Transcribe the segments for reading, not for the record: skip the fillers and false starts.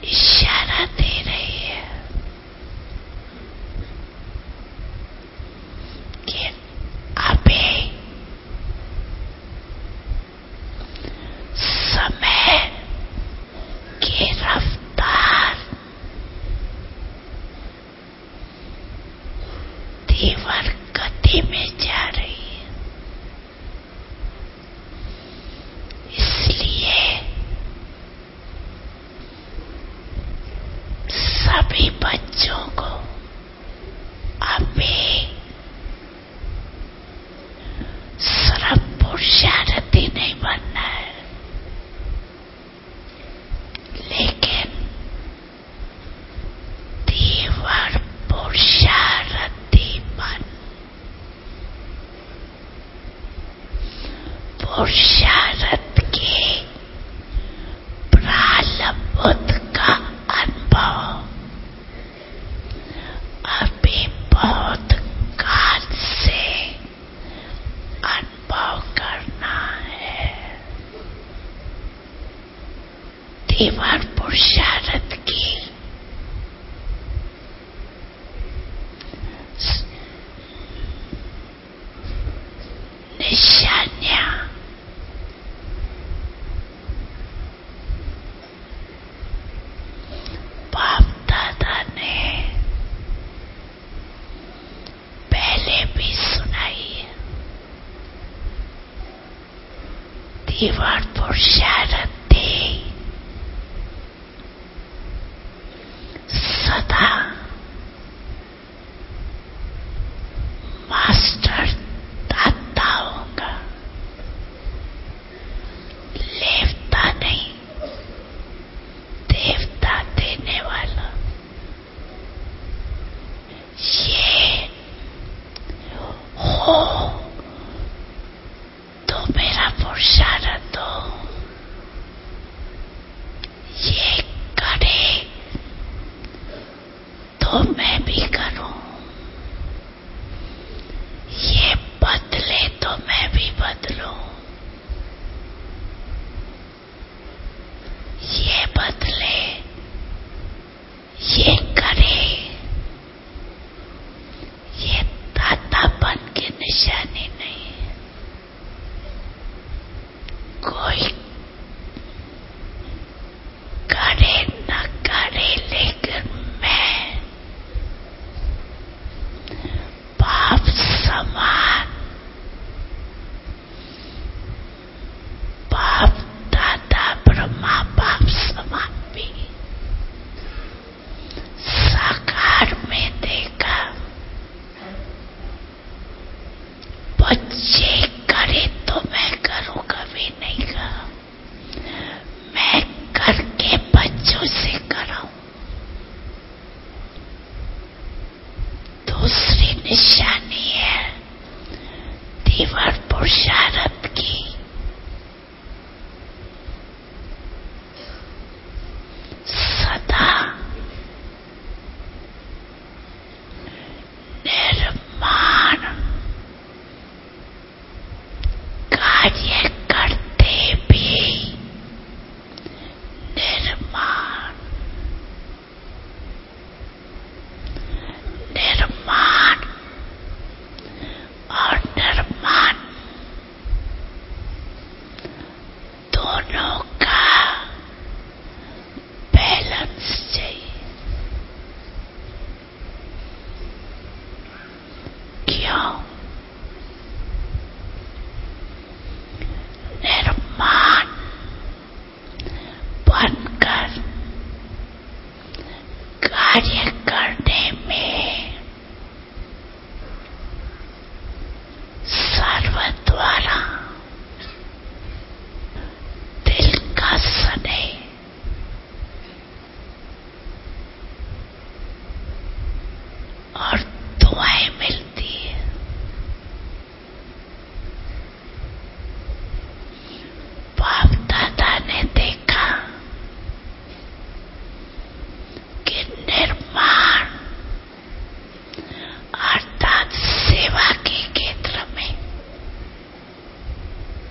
इशारा दे रही है कि अभी समय की रफ्तार तीव्र गति में जा रही है। इसलिए सभी बच्चों को अभी सिर्फ पुरुषार्थी नहीं बनना है, लेकिन तीव्र पुरुषार्थी बन। पुरुषार्थ के प्रारब्ध का अनुभव अभी बहुत काल से अनुभव करना है। तीव्र पुरुषार्थ की निशानियां बाप दादा ने पहले भी सुनाई है। तीव्र पुरुषार्थ सदा मास्टर दाताओं का, लेवता नहीं, देवता देने वाला। ये हो तो मेरा पुरुषार्थ हो, ये करे तो मैं भी करूं, ये बदले तो मैं भी बदलूं, ये बदले, ये करे, ये दातापन की निशानी नहीं है। कोई करे न करे, लेकिन मैं बाप समान, बाप दादा ब्रह्मा बाप समान भी साकार में देखा। बच्चे करे तो मैं करूं, कभी नहीं कहा। मैं करके बच्चों से कराऊं। दूसरी निशानी है तीव्र पुरुषार्थ की। सदा निर्माण कार्य करते भी निर्माण, निर्माण और निर्माण दोनों का बैलेंस चाहिए। क्यों? निर्माण बनकर कार्य करने में सर्व द्वारा दिल का स्नेह और दुआएं मिलती है। बाप दादा ने देखा कि निर्माण अर्थात सेवा के क्षेत्र में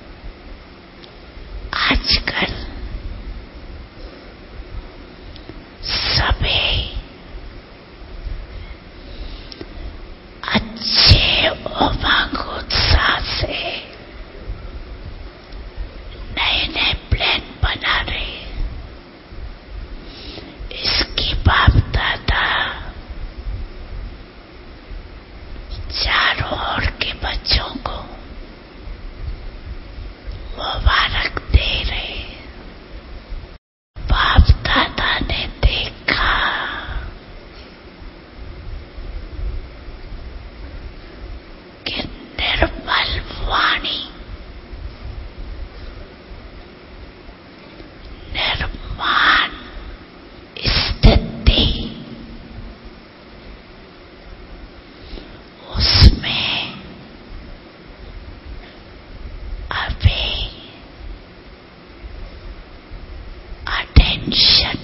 आजकल टेंशन